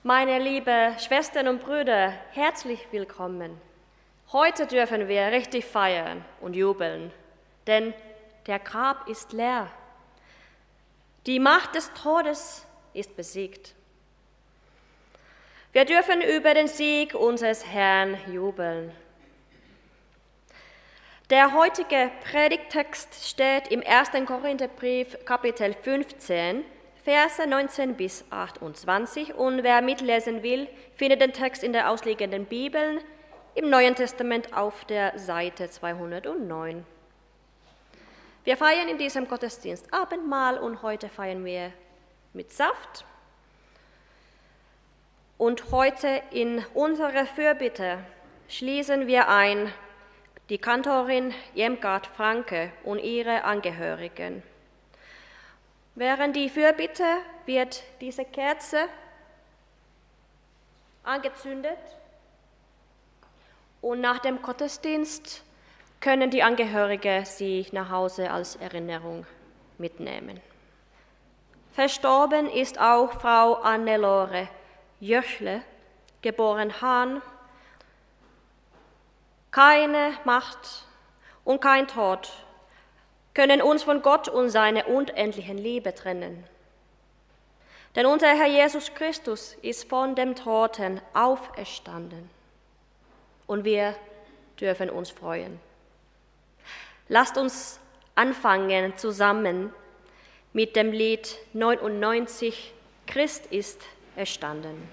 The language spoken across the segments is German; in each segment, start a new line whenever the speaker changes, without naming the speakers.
Meine lieben Schwestern und Brüder, herzlich willkommen. Heute dürfen wir richtig feiern und jubeln, denn der Grab ist leer. Die Macht des Todes ist besiegt. Wir dürfen über den Sieg unseres Herrn jubeln. Der heutige Predigttext steht im 1. Korintherbrief, Kapitel 15, Verse 19 bis 28, und wer mitlesen will, findet den Text in der ausliegenden Bibel im Neuen Testament auf der Seite 209. Wir feiern in diesem Gottesdienst Abendmahl und heute feiern wir mit Saft. Und heute in unserer Fürbitte schließen wir ein die Kantorin Jemgard Franke und ihre Angehörigen. Während die Fürbitte wird diese Kerze angezündet und nach dem Gottesdienst können die Angehörigen sie nach Hause als Erinnerung mitnehmen. Verstorben ist auch Frau Annelore Jöchle, geboren Hahn. Keine Macht und kein Tod können uns von Gott und seiner unendlichen Liebe trennen. Denn unser Herr Jesus Christus ist von dem Toten auferstanden und wir dürfen uns freuen. Lasst uns anfangen zusammen mit dem Lied 99, Christ ist erstanden.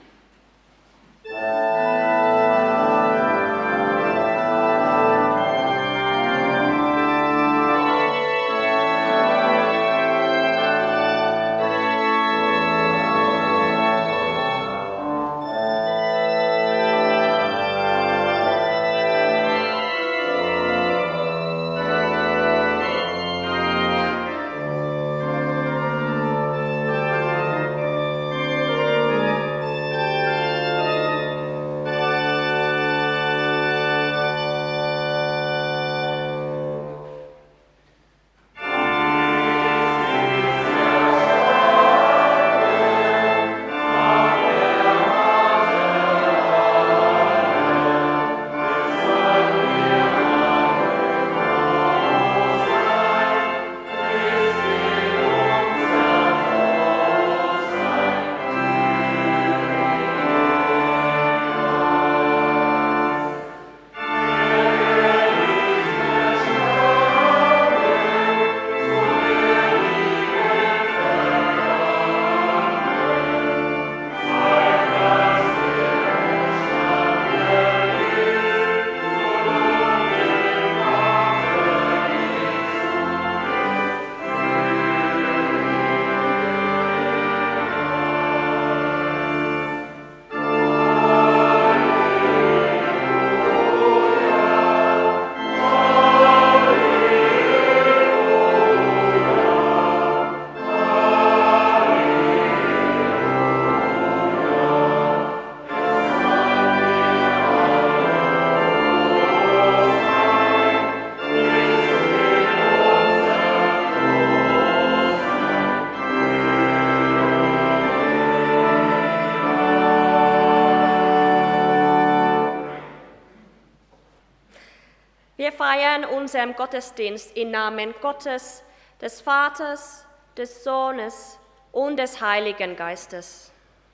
Wir feiern unseren Gottesdienst im Namen Gottes, des Vaters, des Sohnes und des Heiligen Geistes.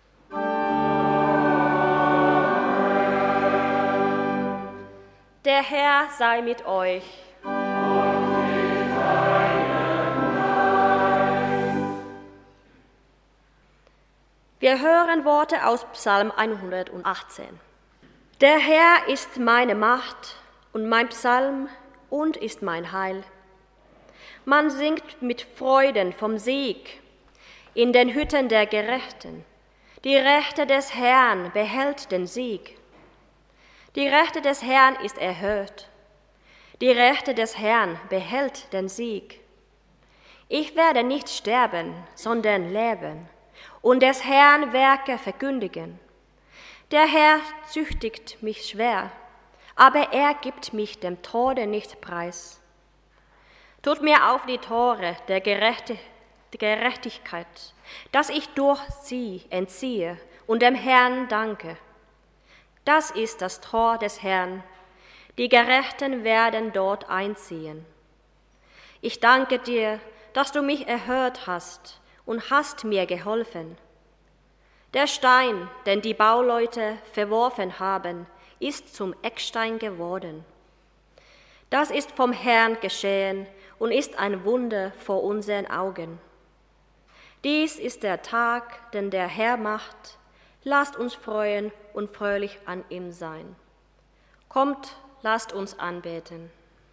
Der Herr sei mit euch. Wir hören Worte aus Psalm 118. Der Herr ist meine Macht und mein Psalm und ist mein Heil. Man singt mit Freuden vom Sieg in den Hütten der Gerechten. Die Rechte des Herrn behält den Sieg. Die Rechte des Herrn ist erhöht. Die Rechte des Herrn behält den Sieg. Ich werde nicht sterben, sondern leben und des Herrn Werke verkündigen. Der Herr züchtigt mich schwer, aber er gibt mich dem Tode nicht preis. Tut mir auf die Tore der Gerechtigkeit, dass ich durch sie entziehe und dem Herrn danke. Das ist das Tor des Herrn, die Gerechten werden dort einziehen. Ich danke dir, dass du mich erhört hast und hast mir geholfen. Der Stein, den die Bauleute verworfen haben, ist zum Eckstein geworden. Das ist vom Herrn geschehen und ist ein Wunder vor unseren Augen. Dies ist der Tag, den der Herr macht. Lasst uns freuen und fröhlich an ihm sein. Kommt, lasst uns anbeten.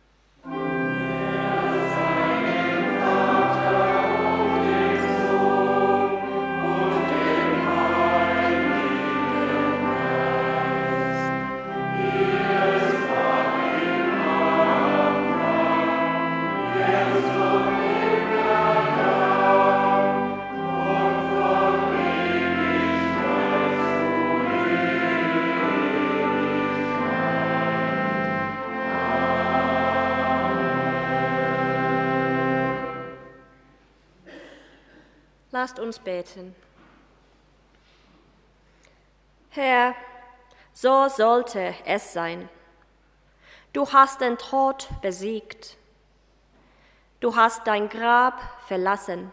Lasst uns beten. Herr, so sollte es sein. Du hast den Tod besiegt. Du hast dein Grab verlassen.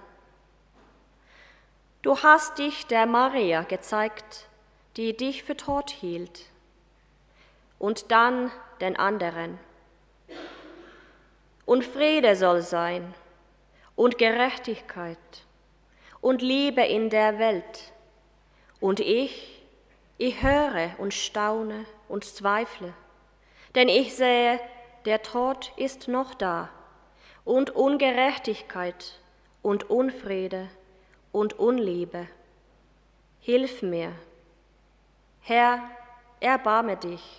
Du hast dich der Maria gezeigt, die dich für tot hielt, und dann den anderen. Und Friede soll sein und Gerechtigkeit und Liebe in der Welt. Und ich höre und staune und zweifle, denn ich sehe, der Tod ist noch da und Ungerechtigkeit und Unfriede und Unliebe. Hilf mir. Herr, erbarme dich.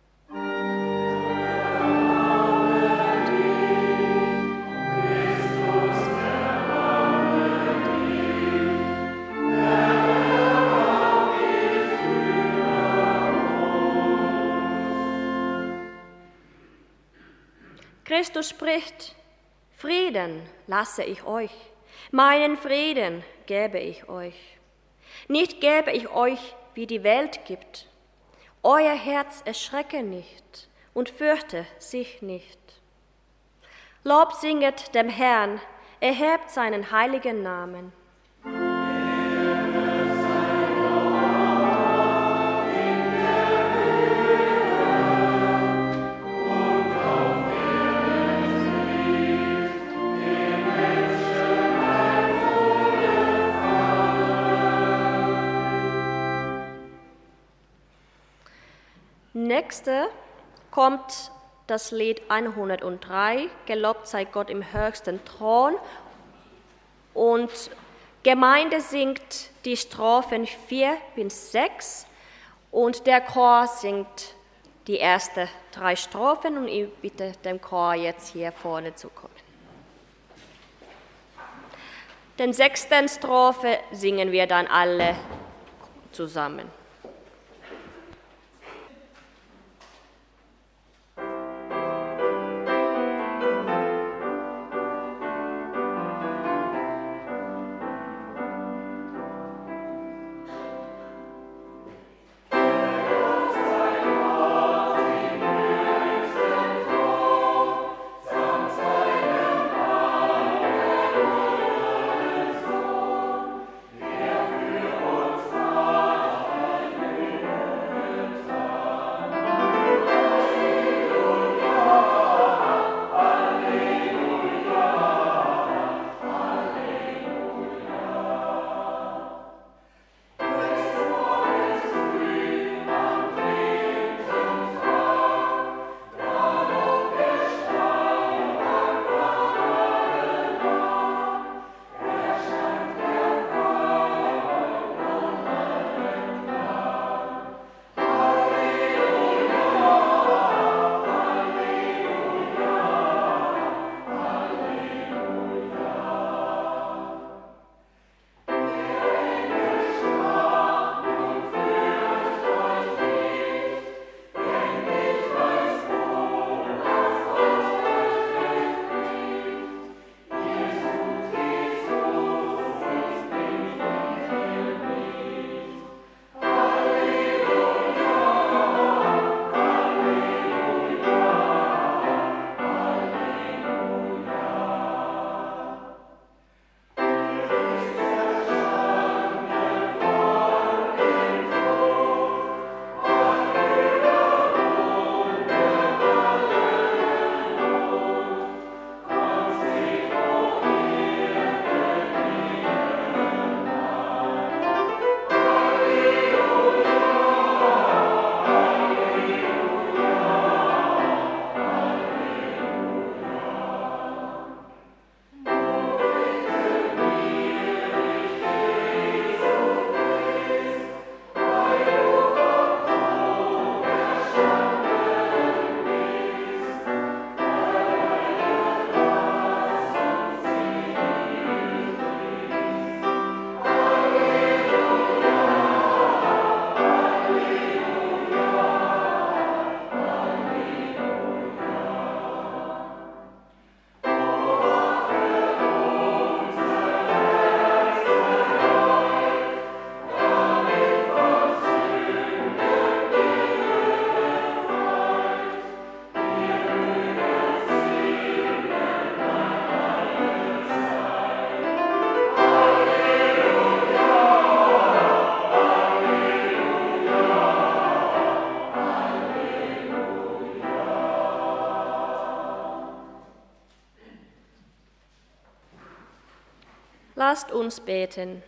Christus spricht, Frieden lasse ich euch, meinen Frieden gebe ich euch. Nicht gebe ich euch, wie die Welt gibt. Euer Herz erschrecke nicht und fürchte sich nicht. Lob singet dem Herrn, erhebt seinen heiligen Namen. Nächste kommt das Lied 103, Gelobt sei Gott im höchsten Thron. Und Gemeinde singt die Strophen 4 bis 6 und der Chor singt die ersten 3 Strophen und ich bitte den Chor jetzt hier vorne zu kommen. Den 6. Strophe singen wir dann alle zusammen. Lasst uns beten.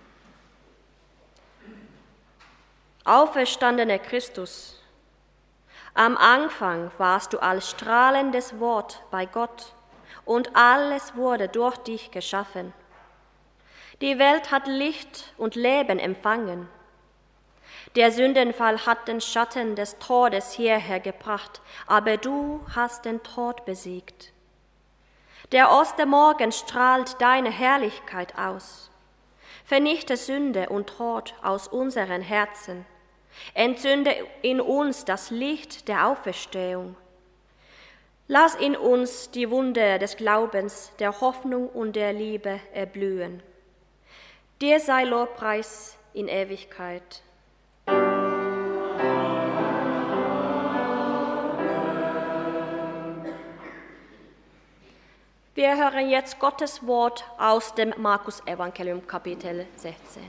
Auferstandener Christus, am Anfang warst du als strahlendes Wort bei Gott und alles wurde durch dich geschaffen. Die Welt hat Licht und Leben empfangen. Der Sündenfall hat den Schatten des Todes hierher gebracht, aber du hast den Tod besiegt. Der Ostermorgen strahlt deine Herrlichkeit aus. Vernichte Sünde und Tod aus unseren Herzen. Entzünde in uns das Licht der Auferstehung. Lass in uns die Wunder des Glaubens, der Hoffnung und der Liebe erblühen. Dir sei Lobpreis in Ewigkeit. Wir hören jetzt Gottes Wort aus dem Markus-Evangelium, Kapitel 16.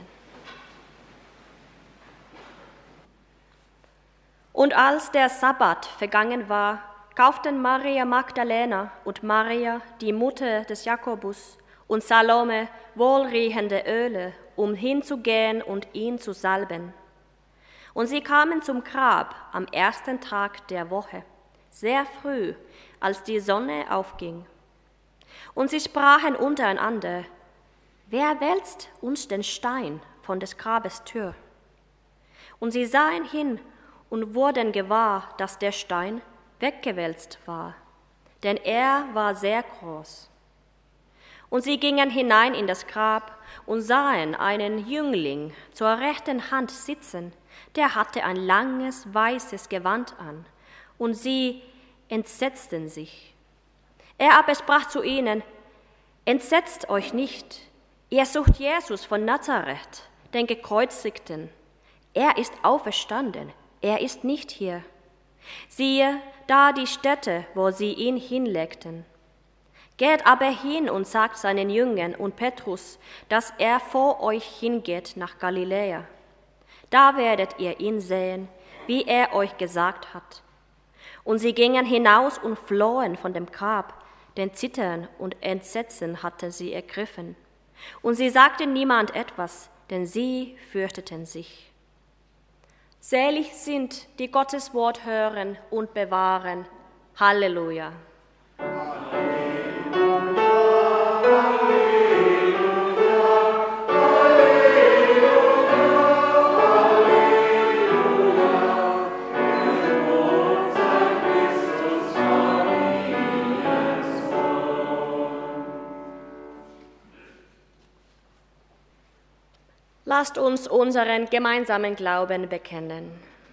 Und als der Sabbat vergangen war, kauften Maria Magdalena und Maria, die Mutter des Jakobus, und Salome wohlriechende Öle, um hinzugehen und ihn zu salben. Und sie kamen zum Grab am ersten Tag der Woche, sehr früh, als die Sonne aufging. Und sie sprachen untereinander: Wer wälzt uns den Stein von des Grabes Tür? Und sie sahen hin und wurden gewahr, dass der Stein weggewälzt war, denn er war sehr groß. Und sie gingen hinein in das Grab und sahen einen Jüngling zur rechten Hand sitzen, der hatte ein langes weißes Gewand an, und sie entsetzten sich. Er aber sprach zu ihnen: Entsetzt euch nicht, ihr sucht Jesus von Nazareth, den Gekreuzigten. Er ist auferstanden, er ist nicht hier. Siehe, da die Stätte, wo sie ihn hinlegten. Geht aber hin und sagt seinen Jüngern und Petrus, dass er vor euch hingeht nach Galiläa. Da werdet ihr ihn sehen, wie er euch gesagt hat. Und sie gingen hinaus und flohen von dem Grab, denn Zittern und Entsetzen hatte sie ergriffen. Und sie sagten niemand etwas, denn sie fürchteten sich. Selig sind, die Gottes Wort hören und bewahren. Halleluja. Lasst uns unseren gemeinsamen Glauben bekennen.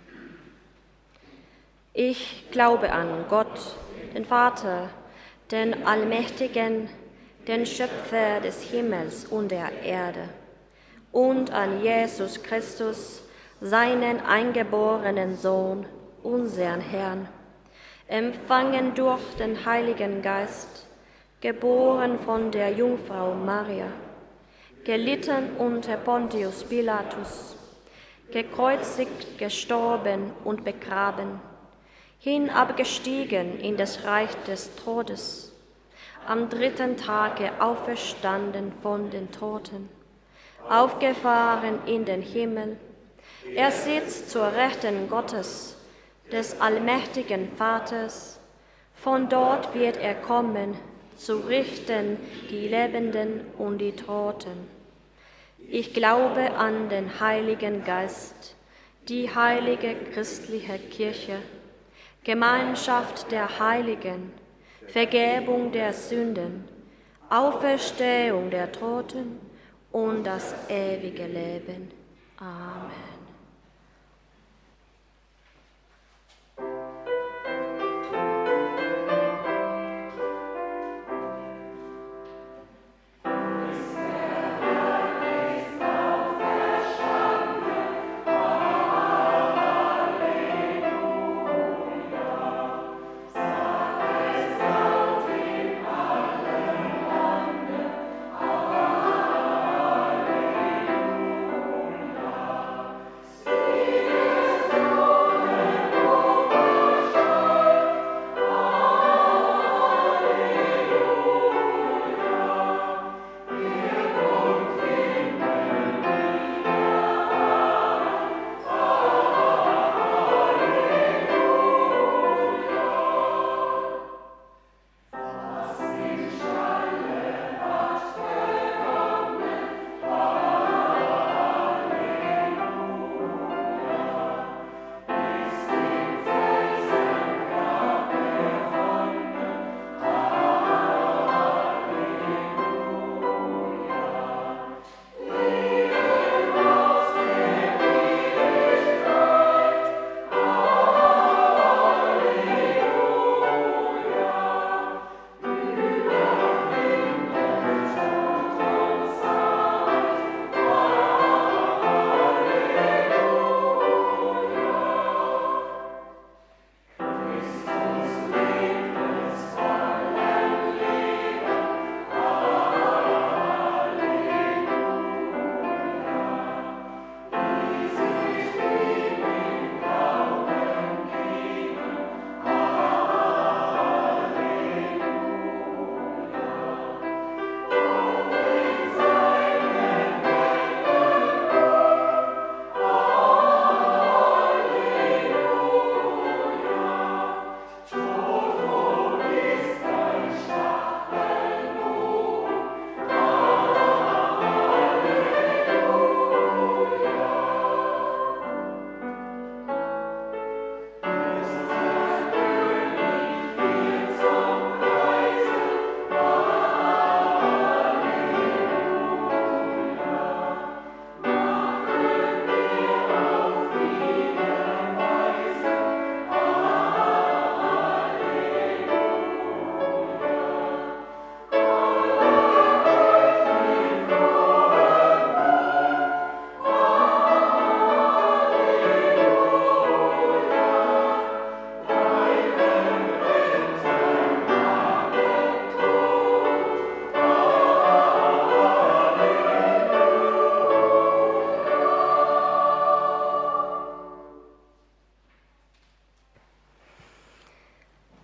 Ich glaube an Gott, den Vater, den Allmächtigen, den Schöpfer des Himmels und der Erde, und an Jesus Christus, seinen eingeborenen Sohn, unseren Herrn, empfangen durch den Heiligen Geist, geboren von der Jungfrau Maria, gelitten unter Pontius Pilatus, gekreuzigt, gestorben und begraben, hinabgestiegen in das Reich des Todes, am dritten Tage auferstanden von den Toten, aufgefahren in den Himmel. Er sitzt zur Rechten Gottes, des allmächtigen Vaters. Von dort wird er kommen, zu richten die Lebenden und die Toten. Ich glaube an den Heiligen Geist, die heilige christliche Kirche, Gemeinschaft der Heiligen, Vergebung der Sünden, Auferstehung der Toten und das ewige Leben. Amen.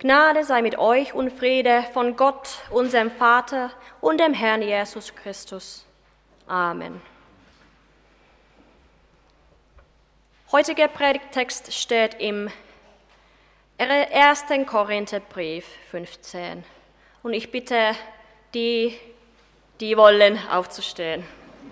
Gnade sei mit euch und Friede von Gott, unserem Vater und dem Herrn Jesus Christus. Amen. Heutiger Predigttext steht im 1. Korintherbrief 15. Und ich bitte die wollen, aufzustehen.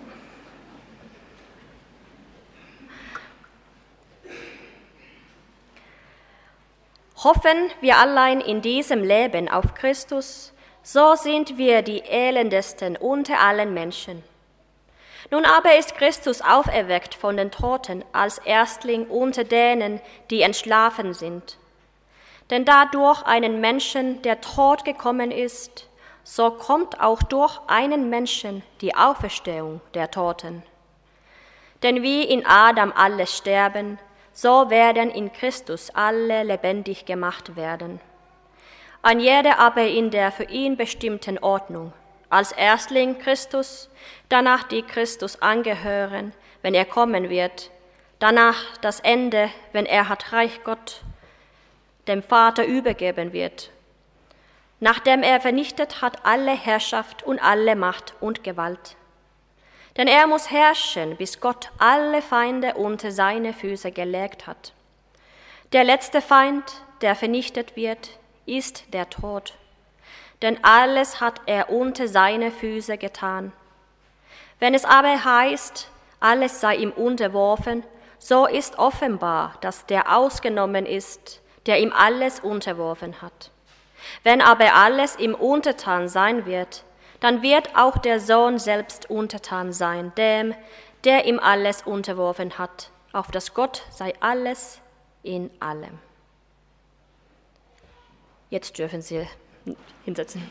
Hoffen wir allein in diesem Leben auf Christus, so sind wir die elendesten unter allen Menschen. Nun aber ist Christus auferweckt von den Toten als Erstling unter denen, die entschlafen sind. Denn da durch einen Menschen der Tod gekommen ist, so kommt auch durch einen Menschen die Auferstehung der Toten. Denn wie in Adam alle sterben, so werden in Christus alle lebendig gemacht werden. Ein jeder aber in der für ihn bestimmten Ordnung. Als Erstling Christus, danach die Christus angehören, wenn er kommen wird, danach das Ende, wenn er hat Reich Gott dem Vater übergeben wird, nachdem er vernichtet hat alle Herrschaft und alle Macht und Gewalt. Denn er muss herrschen, bis Gott alle Feinde unter seine Füße gelegt hat. Der letzte Feind, der vernichtet wird, ist der Tod. Denn alles hat er unter seine Füße getan. Wenn es aber heißt, alles sei ihm unterworfen, so ist offenbar, dass der ausgenommen ist, der ihm alles unterworfen hat. Wenn aber alles ihm untertan sein wird, dann wird auch der Sohn selbst untertan sein, dem, der ihm alles unterworfen hat, auf das Gott sei alles in allem. Jetzt dürfen Sie hinsetzen.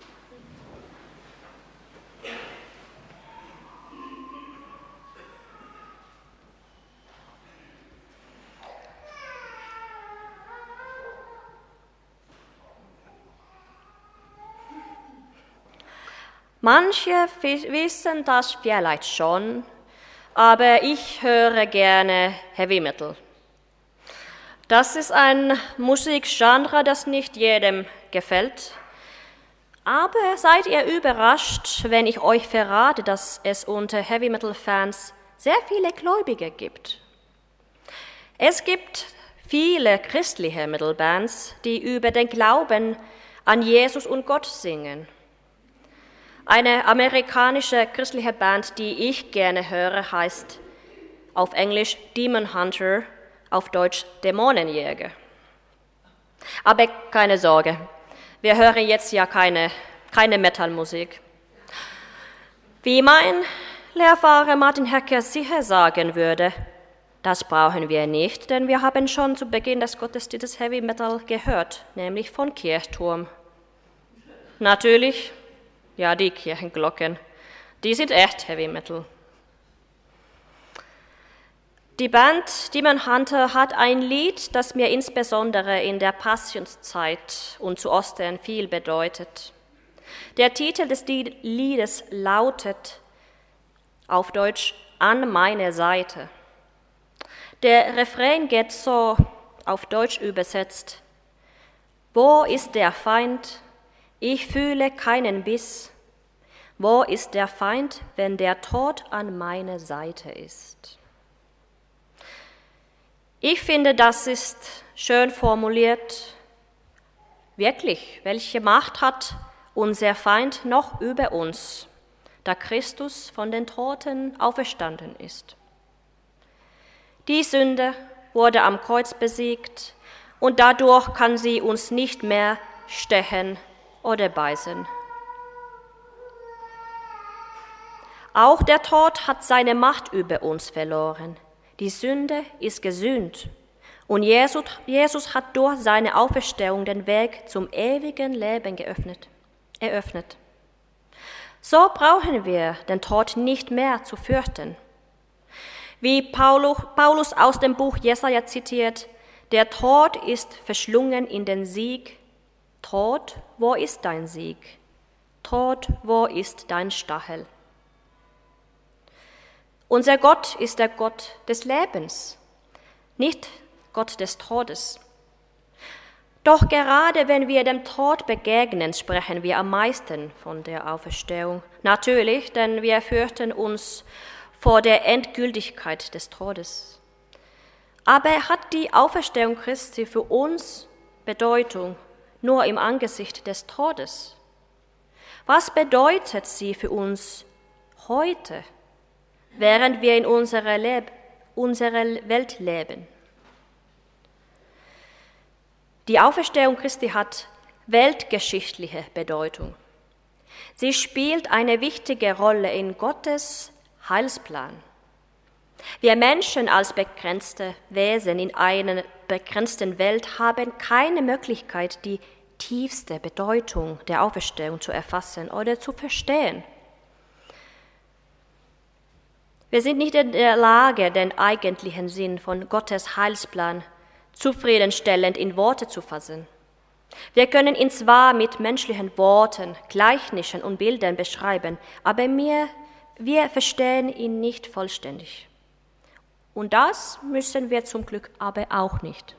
Manche wissen das vielleicht schon, aber ich höre gerne Heavy Metal. Das ist ein Musikgenre, das nicht jedem gefällt. Aber seid ihr überrascht, wenn ich euch verrate, dass es unter Heavy Metal Fans sehr viele Gläubige gibt? Es gibt viele christliche Metal-Bands, die über den Glauben an Jesus und Gott singen. Eine amerikanische christliche Band, die ich gerne höre, heißt auf Englisch Demon Hunter, auf Deutsch Dämonenjäger. Aber keine Sorge, wir hören jetzt ja keine Metalmusik. Wie mein Lehrfahrer Martin Hecker sicher sagen würde, das brauchen wir nicht, denn wir haben schon zu Beginn des Gottesdienstes Heavy Metal gehört, nämlich von Kirchturm. Natürlich, ja, die Kirchenglocken, die sind echt Heavy Metal. Die Band Demon Hunter hat ein Lied, das mir insbesondere in der Passionszeit und zu Ostern viel bedeutet. Der Titel des Liedes lautet auf Deutsch An meine Seite. Der Refrain geht so auf Deutsch übersetzt: Wo ist der Feind? Ich fühle keinen Biss. Wo ist der Feind, wenn der Tod an meiner Seite ist? Ich finde, das ist schön formuliert. Wirklich, welche Macht hat unser Feind noch über uns, da Christus von den Toten auferstanden ist? Die Sünde wurde am Kreuz besiegt und dadurch kann sie uns nicht mehr stechen oder beißen. Auch der Tod hat seine Macht über uns verloren. Die Sünde ist gesühnt und Jesus hat durch seine Auferstehung den Weg zum ewigen Leben eröffnet. So brauchen wir den Tod nicht mehr zu fürchten. Wie Paulus aus dem Buch Jesaja zitiert: Der Tod ist verschlungen in den Sieg. Tod, wo ist dein Sieg? Tod, wo ist dein Stachel? Unser Gott ist der Gott des Lebens, nicht Gott des Todes. Doch gerade wenn wir dem Tod begegnen, sprechen wir am meisten von der Auferstehung. Natürlich, denn wir fürchten uns vor der Endgültigkeit des Todes. Aber hat die Auferstehung Christi für uns Bedeutung nur im Angesicht des Todes? Was bedeutet sie für uns heute, während wir in unserer Welt leben? Die Auferstehung Christi hat weltgeschichtliche Bedeutung. Sie spielt eine wichtige Rolle in Gottes Heilsplan. Wir Menschen als begrenzte Wesen in einer begrenzten Welt haben keine Möglichkeit, die tiefste Bedeutung der Auferstehung zu erfassen oder zu verstehen. Wir sind nicht in der Lage, den eigentlichen Sinn von Gottes Heilsplan zufriedenstellend in Worte zu fassen. Wir können ihn zwar mit menschlichen Worten, Gleichnissen und Bildern beschreiben, aber wir verstehen ihn nicht vollständig. Und das müssen wir zum Glück aber auch nicht.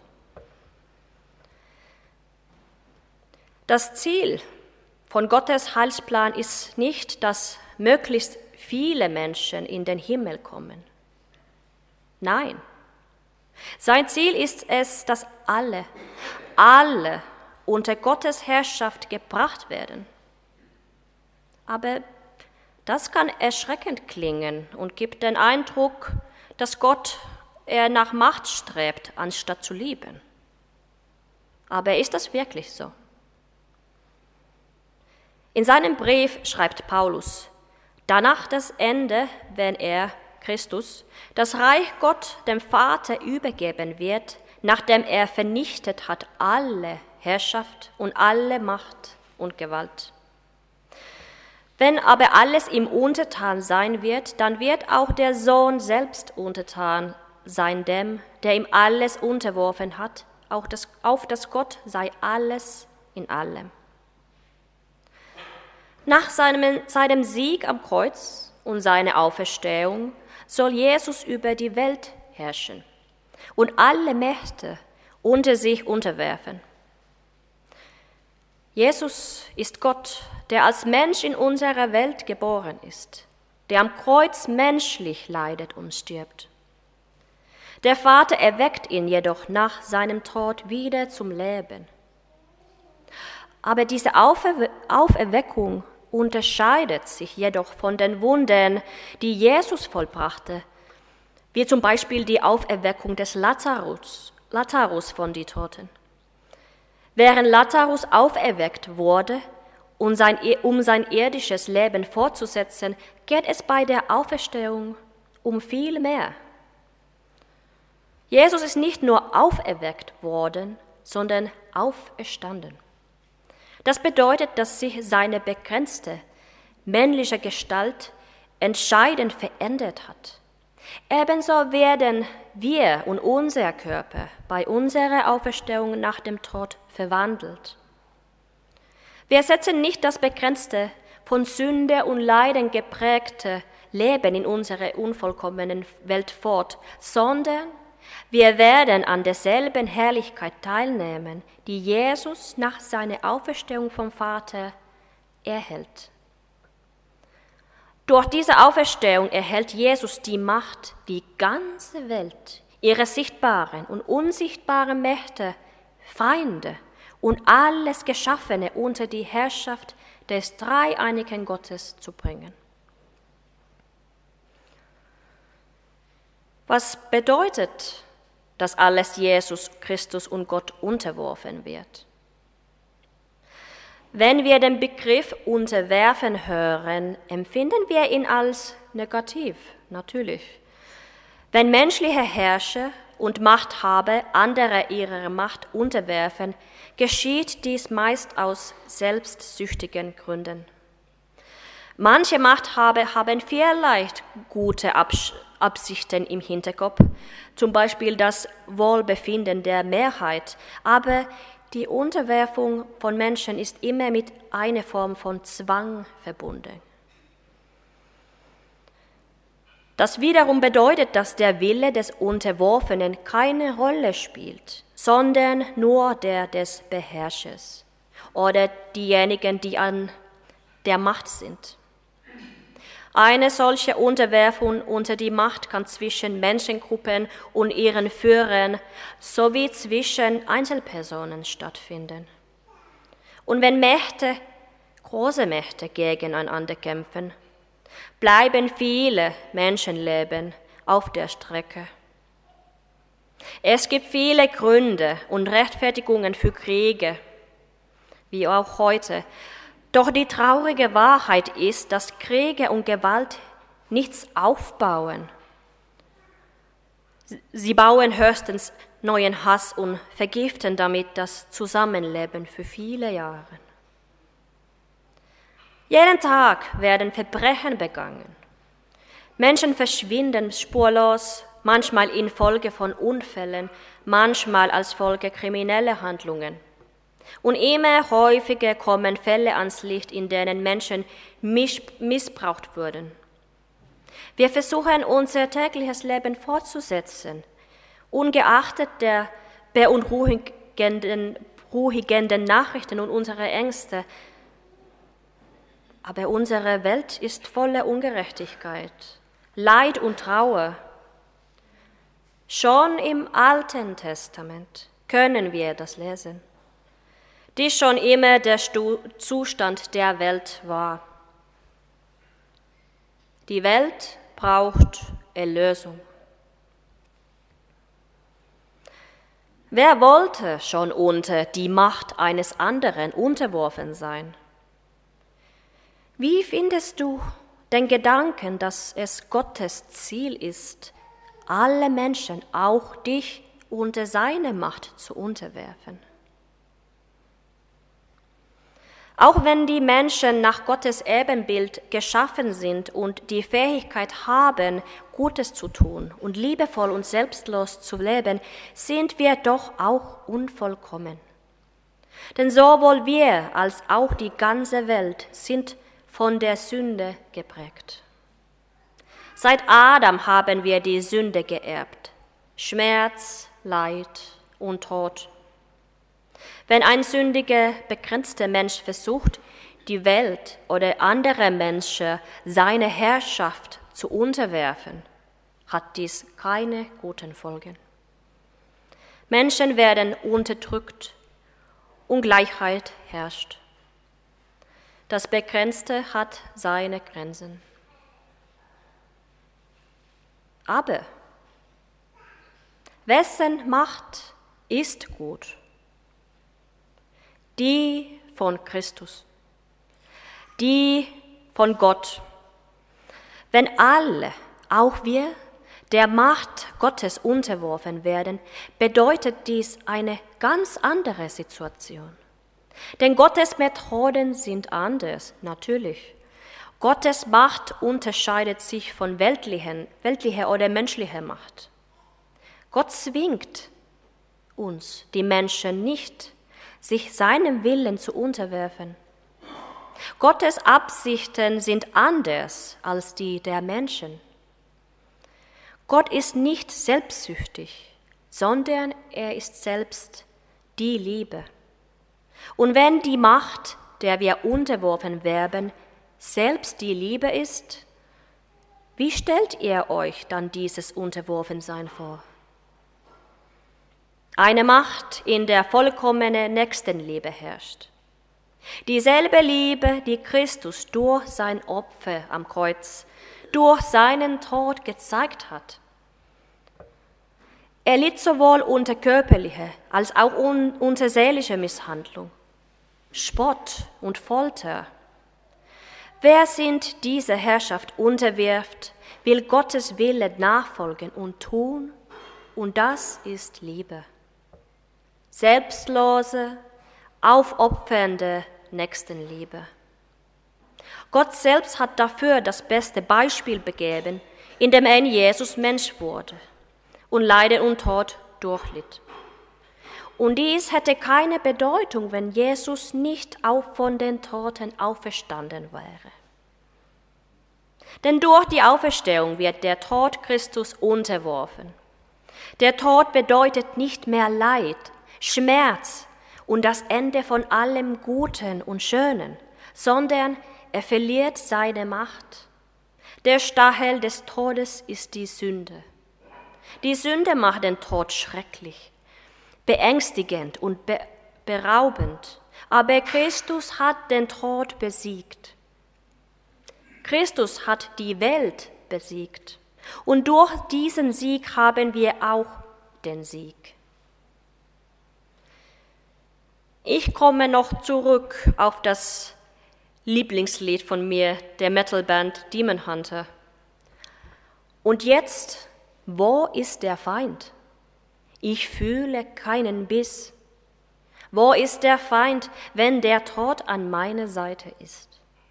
Das Ziel von Gottes Heilsplan ist nicht, dass möglichst viele Menschen in den Himmel kommen. Nein. Sein Ziel ist es, dass alle unter Gottes Herrschaft gebracht werden. Aber das kann erschreckend klingen und gibt den Eindruck, dass Gott eher nach Macht strebt, anstatt zu lieben. Aber ist das wirklich so? In seinem Brief schreibt Paulus, danach das Ende, wenn er, Christus, das Reich Gott dem Vater übergeben wird, nachdem er vernichtet hat alle Herrschaft und alle Macht und Gewalt. Wenn aber alles ihm untertan sein wird, dann wird auch der Sohn selbst untertan sein dem, der ihm alles unterworfen hat, auf das Gott sei alles in allem. Nach seinem Sieg am Kreuz und seiner Auferstehung soll Jesus über die Welt herrschen und alle Mächte unter sich unterwerfen. Jesus ist Gott, der als Mensch in unserer Welt geboren ist, der am Kreuz menschlich leidet und stirbt. Der Vater erweckt ihn jedoch nach seinem Tod wieder zum Leben. Aber diese Auferweckung unterscheidet sich jedoch von den Wundern, die Jesus vollbrachte, wie zum Beispiel die Auferweckung des Lazarus von den Toten. Während Lazarus auferweckt wurde, um sein irdisches Leben fortzusetzen, geht es bei der Auferstehung um viel mehr. Jesus ist nicht nur auferweckt worden, sondern auferstanden. Das bedeutet, dass sich seine begrenzte männliche Gestalt entscheidend verändert hat. Ebenso werden wir und unser Körper bei unserer Auferstehung nach dem Tod verwandelt. Wir setzen nicht das begrenzte, von Sünde und Leiden geprägte Leben in unserer unvollkommenen Welt fort, sondern wir werden an derselben Herrlichkeit teilnehmen, die Jesus nach seiner Auferstehung vom Vater erhält. Durch diese Auferstehung erhält Jesus die Macht, die ganze Welt, ihre sichtbaren und unsichtbaren Mächte, Feinde und alles Geschaffene unter die Herrschaft des dreieinigen Gottes zu bringen. Was bedeutet, dass alles Jesus Christus und Gott unterworfen wird? Wenn wir den Begriff unterwerfen hören, empfinden wir ihn als negativ, natürlich. Wenn menschliche Herrscher und Machthaber andere ihrer Macht unterwerfen, geschieht dies meist aus selbstsüchtigen Gründen. Manche Machthaber haben vielleicht gute Absichten im Hinterkopf, zum Beispiel das Wohlbefinden der Mehrheit, aber die Unterwerfung von Menschen ist immer mit einer Form von Zwang verbunden. Das wiederum bedeutet, dass der Wille des Unterworfenen keine Rolle spielt, sondern nur der des Beherrschers oder diejenigen, die an der Macht sind. Eine solche Unterwerfung unter die Macht kann zwischen Menschengruppen und ihren Führern sowie zwischen Einzelpersonen stattfinden. Und wenn Mächte, große Mächte gegeneinander kämpfen, bleiben viele Menschenleben auf der Strecke. Es gibt viele Gründe und Rechtfertigungen für Kriege, wie auch heute. Doch die traurige Wahrheit ist, dass Kriege und Gewalt nichts aufbauen. Sie bauen höchstens neuen Hass und vergiften damit das Zusammenleben für viele Jahre. Jeden Tag werden Verbrechen begangen. Menschen verschwinden spurlos, manchmal infolge von Unfällen, manchmal als Folge krimineller Handlungen. Und immer häufiger kommen Fälle ans Licht, in denen Menschen missbraucht wurden. Wir versuchen, unser tägliches Leben fortzusetzen, ungeachtet der beunruhigenden Nachrichten und unserer Ängste. Aber unsere Welt ist voller Ungerechtigkeit, Leid und Trauer. Schon im Alten Testament können wir das lesen. Dies schon immer der Zustand der Welt war. Die Welt braucht Erlösung. Wer wollte schon unter die Macht eines anderen unterworfen sein? Wie findest du den Gedanken, dass es Gottes Ziel ist, alle Menschen, auch dich, unter seine Macht zu unterwerfen? Auch wenn die Menschen nach Gottes Ebenbild geschaffen sind und die Fähigkeit haben, Gutes zu tun und liebevoll und selbstlos zu leben, sind wir doch auch unvollkommen. Denn sowohl wir als auch die ganze Welt sind von der Sünde geprägt. Seit Adam haben wir die Sünde geerbt, Schmerz, Leid und Tod. Wenn ein sündiger, begrenzter Mensch versucht, die Welt oder andere Menschen seine Herrschaft zu unterwerfen, hat dies keine guten Folgen. Menschen werden unterdrückt, Ungleichheit herrscht. Das Begrenzte hat seine Grenzen. Aber wessen Macht ist gut? Die von Christus, die von Gott. Wenn alle, auch wir, der Macht Gottes unterworfen werden, bedeutet dies eine ganz andere Situation. Denn Gottes Methoden sind anders, natürlich. Gottes Macht unterscheidet sich von weltlicher oder menschlicher Macht. Gott zwingt uns, die Menschen, nicht, sich seinem Willen zu unterwerfen. Gottes Absichten sind anders als die der Menschen. Gott ist nicht selbstsüchtig, sondern er ist selbst die Liebe. Und wenn die Macht, der wir unterworfen werden, selbst die Liebe ist, wie stellt ihr euch dann dieses Unterworfensein vor? Eine Macht, in der vollkommene Nächstenliebe herrscht. Dieselbe Liebe, die Christus durch sein Opfer am Kreuz, durch seinen Tod gezeigt hat. Er litt sowohl unter körperlicher als auch unter seelischer Misshandlung, Spott und Folter. Wer sind dieser Herrschaft unterwirft, will Gottes Wille nachfolgen und tun, und das ist Liebe. Selbstlose, aufopfernde Nächstenliebe. Gott selbst hat dafür das beste Beispiel gegeben, indem er in Jesus Mensch wurde und Leiden und Tod durchlitt. Und dies hätte keine Bedeutung, wenn Jesus nicht auch von den Toten auferstanden wäre. Denn durch die Auferstehung wird der Tod Christus unterworfen. Der Tod bedeutet nicht mehr Leid, Schmerz und das Ende von allem Guten und Schönen, sondern er verliert seine Macht. Der Stachel des Todes ist die Sünde. Die Sünde macht den Tod schrecklich, beängstigend und beraubend, aber Christus hat den Tod besiegt. Christus hat die Welt besiegt und durch diesen Sieg haben wir auch den Sieg. Ich komme noch zurück auf das Lieblingslied von mir, der Metalband Demon Hunter. Und jetzt, wo ist der Feind? Ich fühle keinen Biss. Wo ist der Feind, wenn der Tod an meiner Seite ist?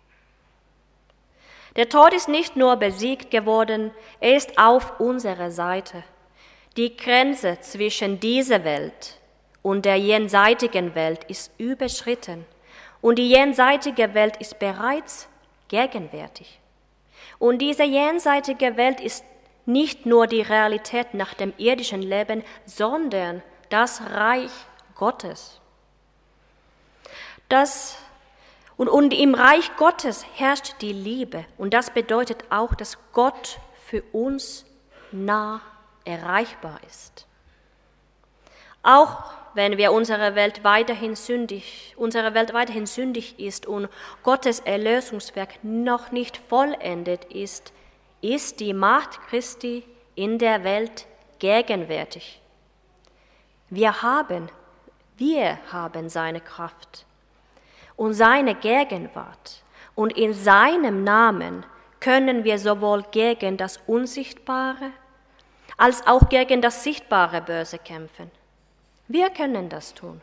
Der Tod ist nicht nur besiegt geworden, er ist auf unserer Seite. Die Grenze zwischen dieser Welt und der jenseitigen Welt ist überschritten und die jenseitige Welt ist bereits gegenwärtig. Und diese jenseitige Welt ist nicht nur die Realität nach dem irdischen Leben, sondern das Reich Gottes. Und im Reich Gottes herrscht die Liebe und das bedeutet auch, dass Gott für uns nah erreichbar ist. Auch wenn unsere Welt weiterhin sündig ist und Gottes Erlösungswerk noch nicht vollendet ist, ist die Macht Christi in der Welt gegenwärtig. Wir haben seine Kraft und seine Gegenwart und in seinem Namen können wir sowohl gegen das Unsichtbare als auch gegen das sichtbare Böse kämpfen. Wir können das tun.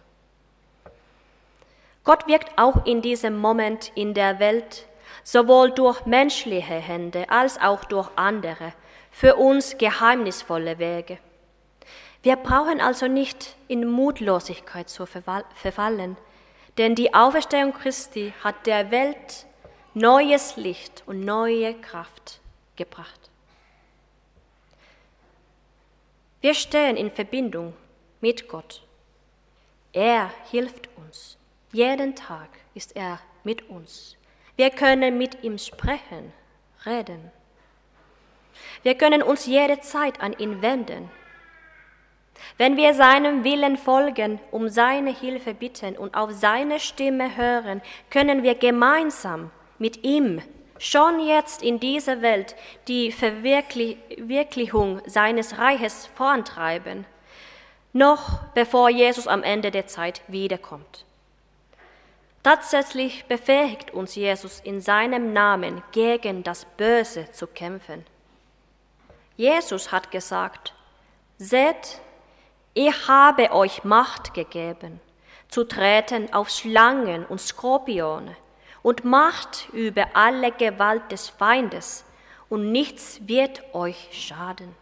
Gott wirkt auch in diesem Moment in der Welt, sowohl durch menschliche Hände als auch durch andere, für uns geheimnisvolle Wege. Wir brauchen also nicht in Mutlosigkeit zu verfallen, denn die Auferstehung Christi hat der Welt neues Licht und neue Kraft gebracht. Wir stehen in Verbindung mit Gott. Er hilft uns. Jeden Tag ist er mit uns. Wir können mit ihm sprechen, reden. Wir können uns jederzeit an ihn wenden. Wenn wir seinem Willen folgen, um seine Hilfe bitten und auf seine Stimme hören, können wir gemeinsam mit ihm schon jetzt in dieser Welt die Verwirklichung seines Reiches vorantreiben, noch bevor Jesus am Ende der Zeit wiederkommt. Tatsächlich befähigt uns Jesus in seinem Namen gegen das Böse zu kämpfen. Jesus hat gesagt, seht, ich habe euch Macht gegeben, zu treten auf Schlangen und Skorpione und Macht über alle Gewalt des Feindes, und nichts wird euch schaden.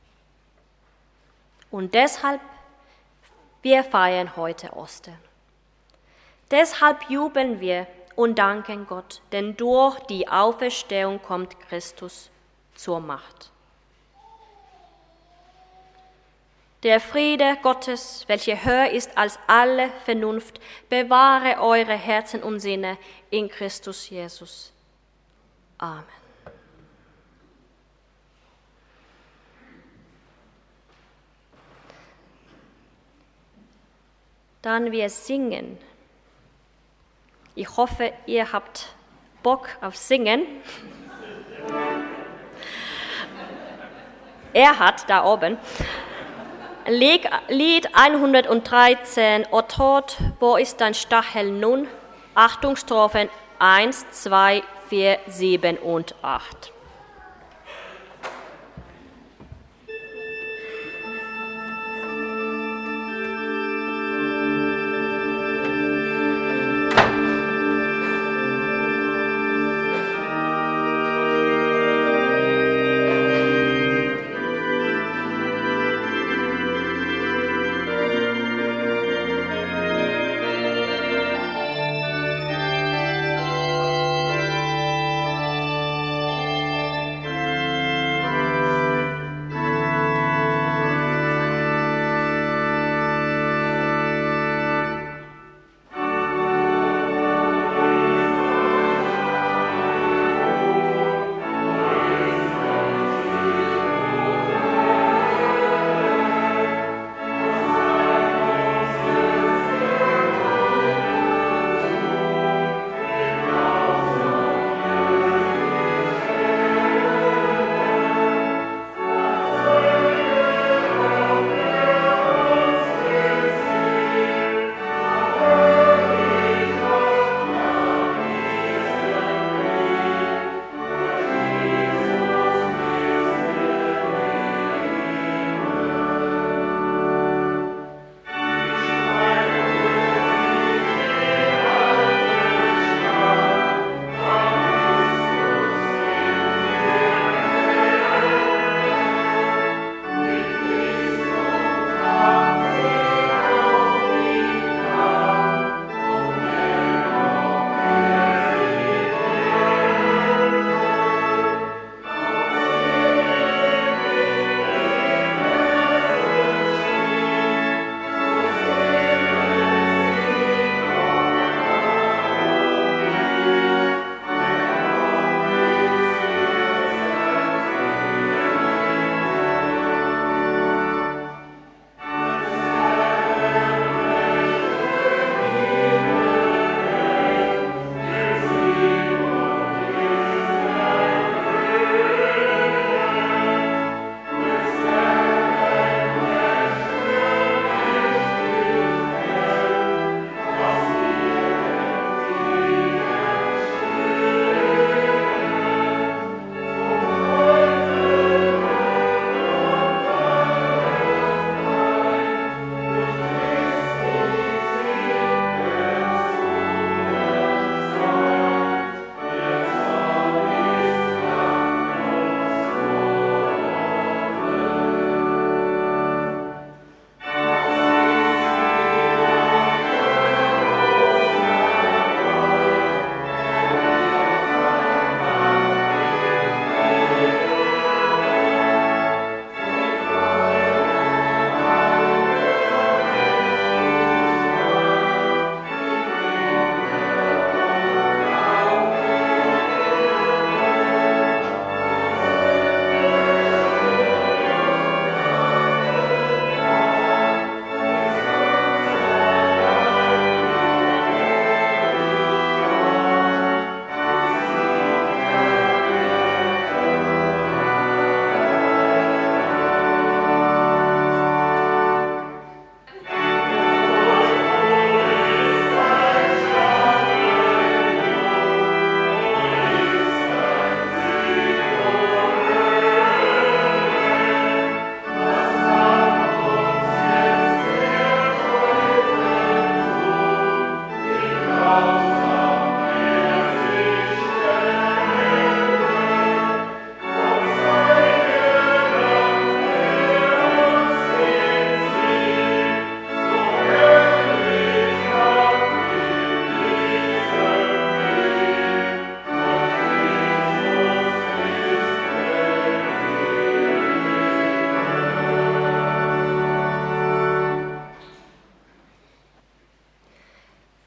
Und deshalb, wir feiern heute Ostern. Deshalb jubeln wir und danken Gott, denn durch die Auferstehung kommt Christus zur Macht. Der Friede Gottes, welcher höher ist als alle Vernunft, bewahre eure Herzen und Sinne in Christus Jesus. Amen. Dann wir singen. Ich hoffe, ihr habt Bock auf Singen. Er hat da oben. Lied 113, O Tod, wo ist dein Stachel nun? Achtung, Strophen 1, 2, 4, 7 und 8.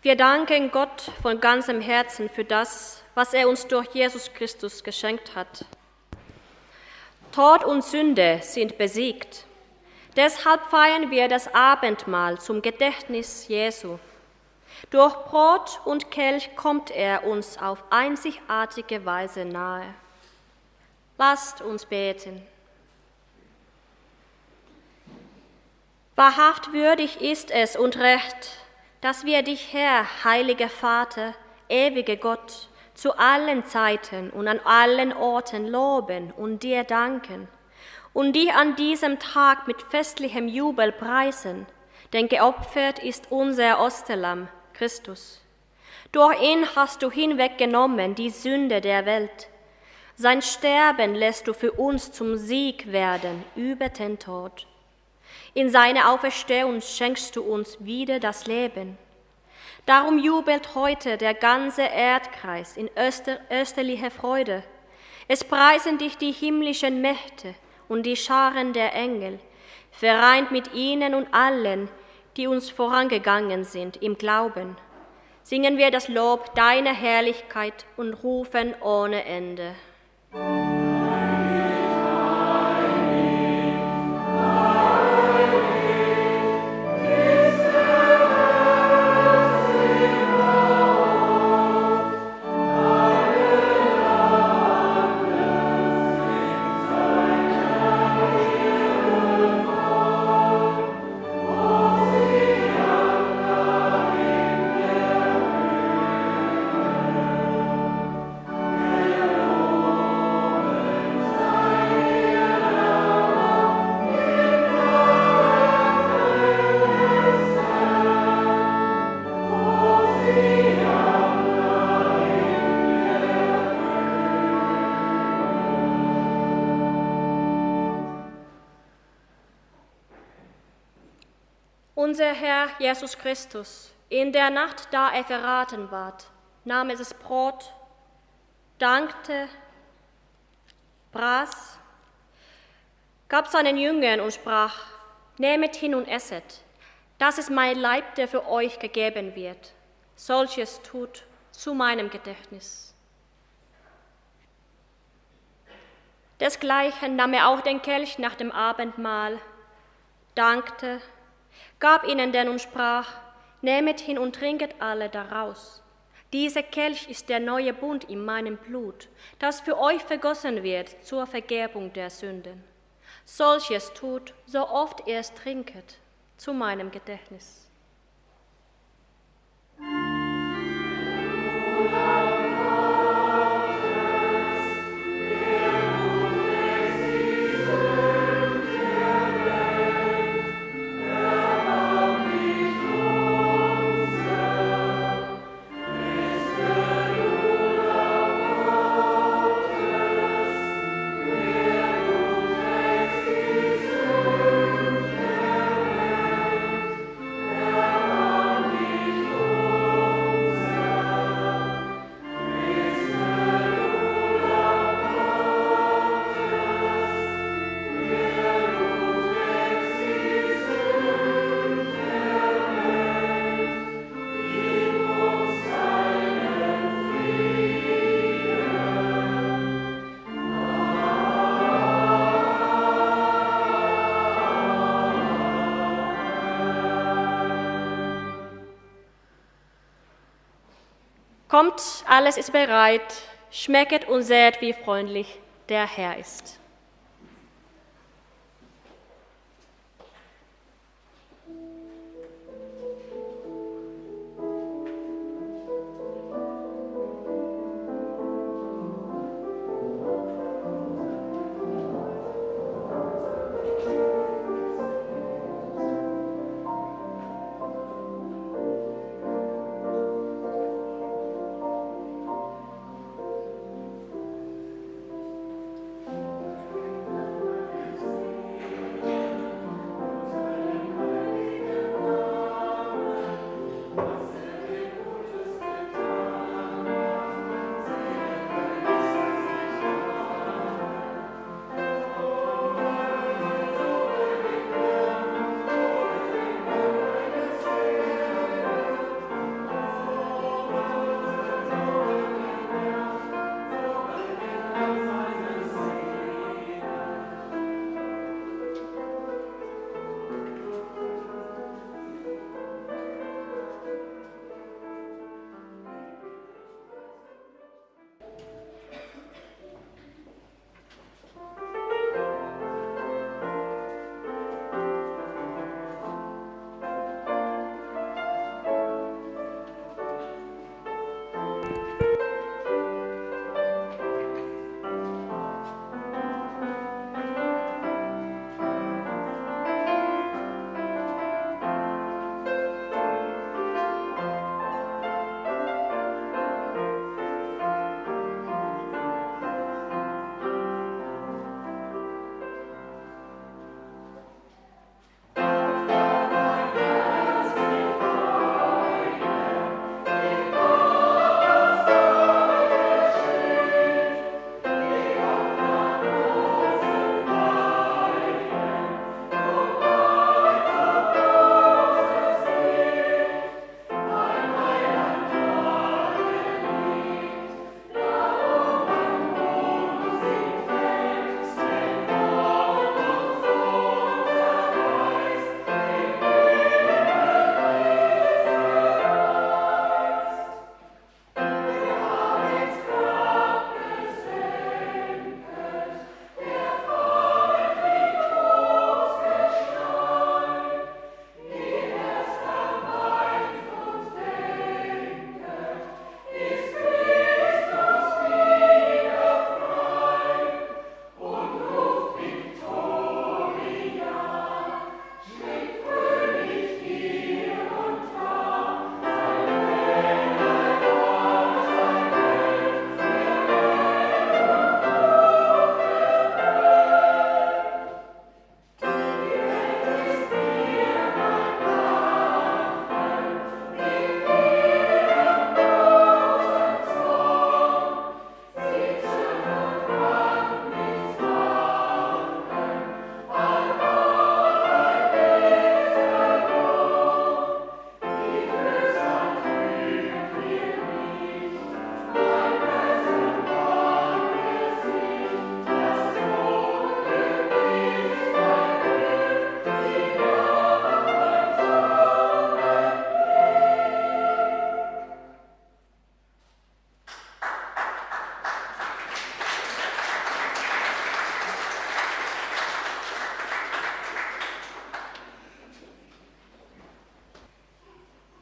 Wir danken Gott von ganzem Herzen für das, was er uns durch Jesus Christus geschenkt hat. Tod und Sünde sind besiegt. Deshalb feiern wir das Abendmahl zum Gedächtnis Jesu. Durch Brot und Kelch kommt er uns auf einzigartige Weise nahe. Lasst uns beten. Wahrhaft würdig ist es und recht, dass wir dich, Herr, heiliger Vater, ewiger Gott, zu allen Zeiten und an allen Orten loben und dir danken und dich an diesem Tag mit festlichem Jubel preisen, denn geopfert ist unser Osterlamm, Christus. Durch ihn hast du hinweggenommen die Sünde der Welt. Sein Sterben lässt du für uns zum Sieg werden über den Tod. In seiner Auferstehung schenkst du uns wieder das Leben. Darum jubelt heute der ganze Erdkreis in österlicher Freude. Es preisen dich die himmlischen Mächte und die Scharen der Engel, vereint mit ihnen und allen, die uns vorangegangen sind im Glauben. Singen wir das Lob deiner Herrlichkeit und rufen ohne Ende. Unser Herr Jesus Christus, in der Nacht, da er verraten ward, nahm er das Brot, dankte, brach, gab seinen Jüngern und sprach: Nehmet hin und esset, das ist mein Leib, der für euch gegeben wird. Solches tut zu meinem Gedächtnis. Desgleichen nahm er auch den Kelch nach dem Abendmahl, dankte, gab ihnen denn und sprach: Nehmet hin und trinket alle daraus. Dieser Kelch ist der neue Bund in meinem Blut, das für euch vergossen wird zur Vergebung der Sünden. Solches tut, so oft ihr es trinket, zu meinem Gedächtnis. Kommt, alles ist bereit, schmecket und seht, wie freundlich der Herr ist.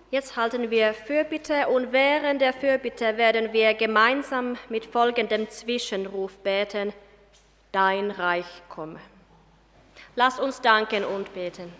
Jetzt halten wir Fürbitte und während der Fürbitte werden wir gemeinsam mit folgendem Zwischenruf beten: Dein Reich komme. Lasst uns danken und beten.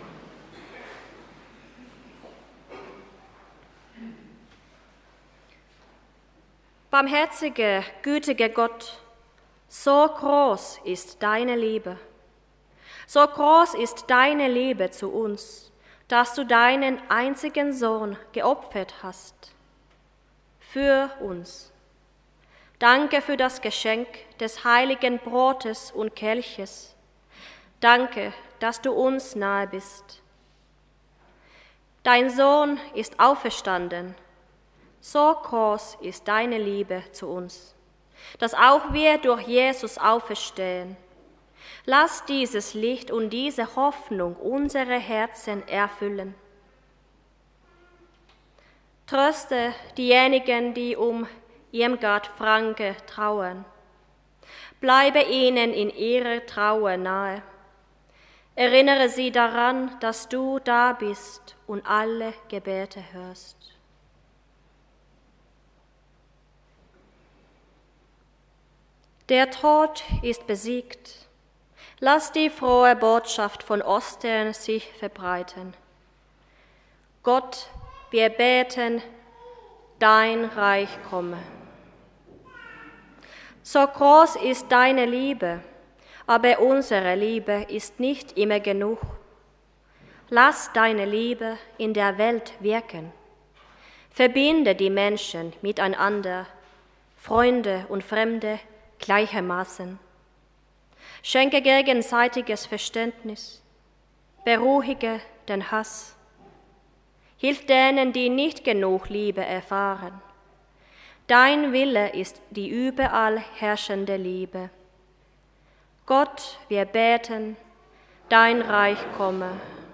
Barmherziger, gütiger Gott, so groß ist deine Liebe. So groß ist deine Liebe zu uns, dass du deinen einzigen Sohn geopfert hast. Für uns. Danke für das Geschenk des heiligen Brotes und Kelches. Danke, dass du uns nahe bist. Dein Sohn ist auferstanden. So groß ist deine Liebe zu uns, dass auch wir durch Jesus auferstehen. Lass dieses Licht und diese Hoffnung unsere Herzen erfüllen. Tröste diejenigen, die um Irmgard Franke trauern. Bleibe ihnen in ihrer Trauer nahe. Erinnere sie daran, dass du da bist und alle Gebete hörst. Der Tod ist besiegt. Lass die frohe Botschaft von Ostern sich verbreiten. Gott, wir beten, dein Reich komme. So groß ist deine Liebe, aber unsere Liebe ist nicht immer genug. Lass deine Liebe in der Welt wirken. Verbinde die Menschen miteinander, Freunde und Fremde gleichermaßen. Schenke gegenseitiges Verständnis, beruhige den Hass. Hilf denen, die nicht genug Liebe erfahren. Dein Wille ist die überall herrschende Liebe. Gott, wir beten, dein Reich komme.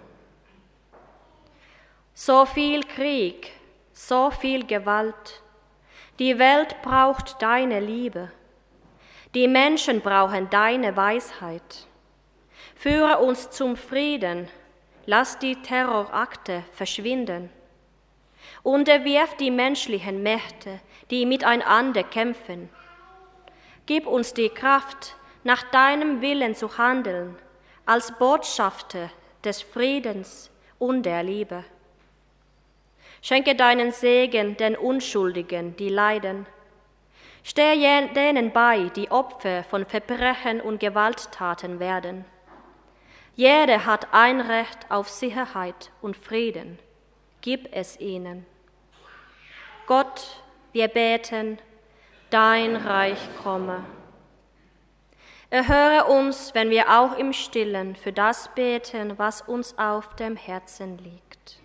So viel Krieg, so viel Gewalt. Die Welt braucht deine Liebe. Die Menschen brauchen deine Weisheit. Führe uns zum Frieden, lass die Terrorakte verschwinden. Unterwirf die menschlichen Mächte, die miteinander kämpfen. Gib uns die Kraft, nach deinem Willen zu handeln, als Botschafter des Friedens und der Liebe. Schenke deinen Segen den Unschuldigen, die leiden. Stehe denen bei, die Opfer von Verbrechen und Gewalttaten werden. Jeder hat ein Recht auf Sicherheit und Frieden. Gib es ihnen. Gott, wir beten, dein Reich komme. Erhöre uns, wenn wir auch im Stillen für das beten, was uns auf dem Herzen liegt.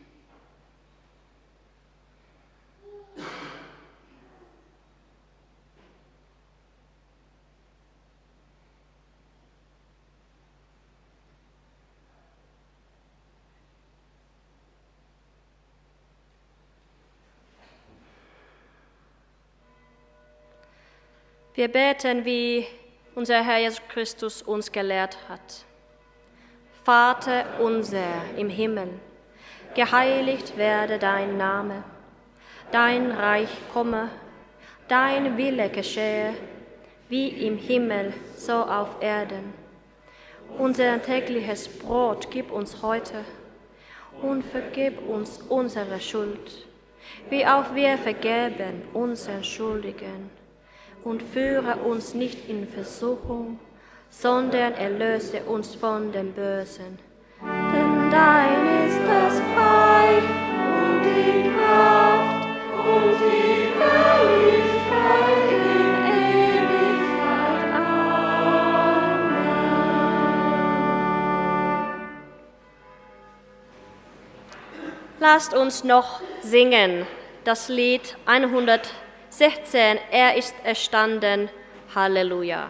Wir beten, wie unser Herr Jesus Christus uns gelehrt hat. Vater unser im Himmel, geheiligt werde dein Name, dein Reich komme, dein Wille geschehe, wie im Himmel, so auf Erden. Unser tägliches Brot gib uns heute und vergib uns unsere Schuld, wie auch wir vergeben unseren Schuldigen. Und führe uns nicht in Versuchung, sondern erlöse uns von dem Bösen. Denn dein ist das Reich und die Kraft und die Herrlichkeit in Ewigkeit. Amen. Lasst uns noch singen das Lied 116, er ist erstanden, Halleluja.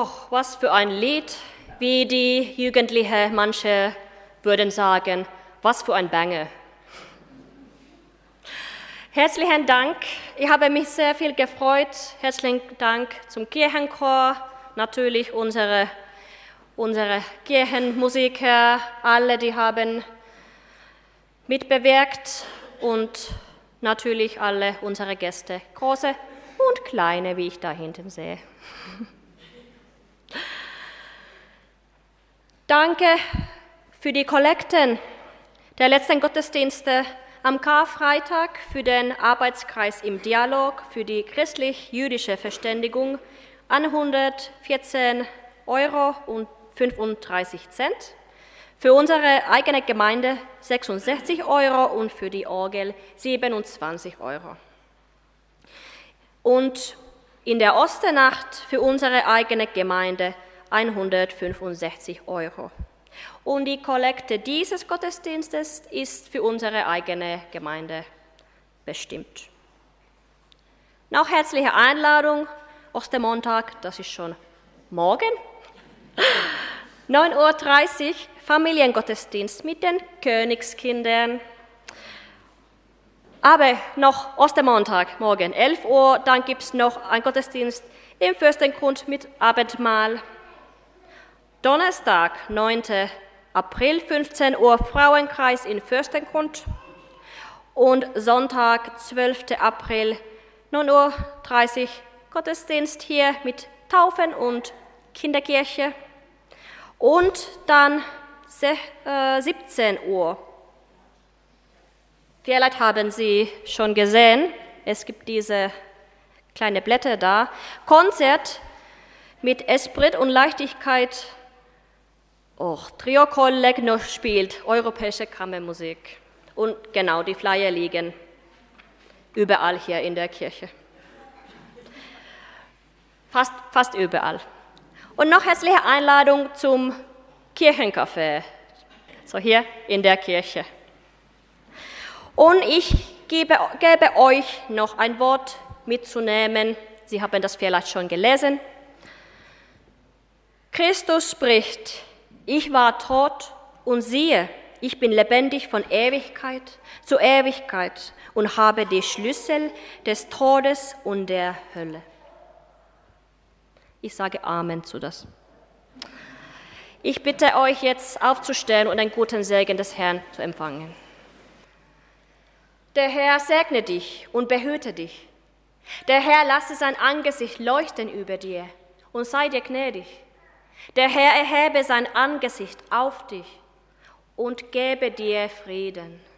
Oh, was für ein Lied, wie die Jugendlichen, manche würden sagen, was für ein Banger. Herzlichen Dank, ich habe mich sehr viel gefreut. Herzlichen Dank zum Kirchenchor, natürlich unsere Kirchenmusiker, alle, die haben mitbewirkt und natürlich alle unsere Gäste, große und kleine, wie ich da hinten sehe. Danke für die Kollekten der letzten Gottesdienste am Karfreitag, für den Arbeitskreis im Dialog, für die christlich-jüdische Verständigung 114,35 €, für unsere eigene Gemeinde 66 € und für die Orgel 27 €. Und in der Osternacht für unsere eigene Gemeinde 165 €. Und die Kollekte dieses Gottesdienstes ist für unsere eigene Gemeinde bestimmt. Noch herzliche Einladung, Ostermontag, das ist schon morgen, 9:30 Uhr, Familiengottesdienst mit den Königskindern. Aber noch Ostermontag, morgen 11 Uhr, dann gibt es noch einen Gottesdienst im Fürstengrund mit Abendmahl. Donnerstag, 9. April, 15 Uhr, Frauenkreis in Fürstengrund. Und Sonntag, 12. April, 9:30 Uhr, Gottesdienst hier mit Taufen und Kinderkirche. Und dann 17 Uhr. Vielleicht haben Sie schon gesehen, es gibt diese kleine Blätter da. Konzert mit Esprit und Leichtigkeit. Trio Collegno spielt europäische Kammermusik. Und genau, die Flyer liegen überall hier in der Kirche. Fast überall. Und noch herzliche Einladung zum Kirchencafé, so hier in der Kirche. Und ich gebe euch noch ein Wort mitzunehmen. Sie haben das vielleicht schon gelesen. Christus spricht: Ich war tot und siehe, ich bin lebendig von Ewigkeit zu Ewigkeit und habe die Schlüssel des Todes und der Hölle. Ich sage Amen zu das. Ich bitte euch jetzt aufzustehen und einen guten Segen des Herrn zu empfangen. Der Herr segne dich und behüte dich. Der Herr lasse sein Angesicht leuchten über dir und sei dir gnädig. Der Herr erhebe sein Angesicht auf dich und gebe dir Frieden.